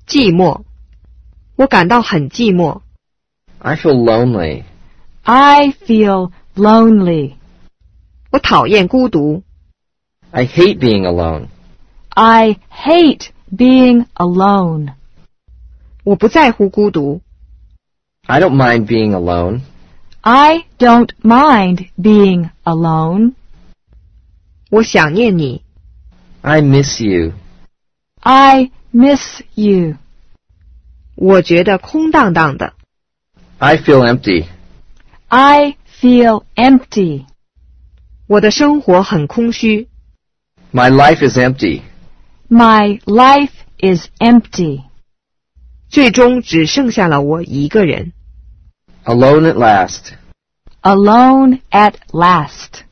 寂寞，我感到很寂寞。 I feel lonely. I feel lonely. 我讨厌孤独。 I hate being alone. I hate being alone. 我不在乎孤独。 I don't mind being alone. I don't mind being alone. 我想念你。 I miss you. I miss you. 我觉得空荡荡的。 I feel empty. I feel empty. 我的生活很空虚。 My life is empty. My life is empty. 最终只剩下了我一个人。 Alone at last. Alone at last.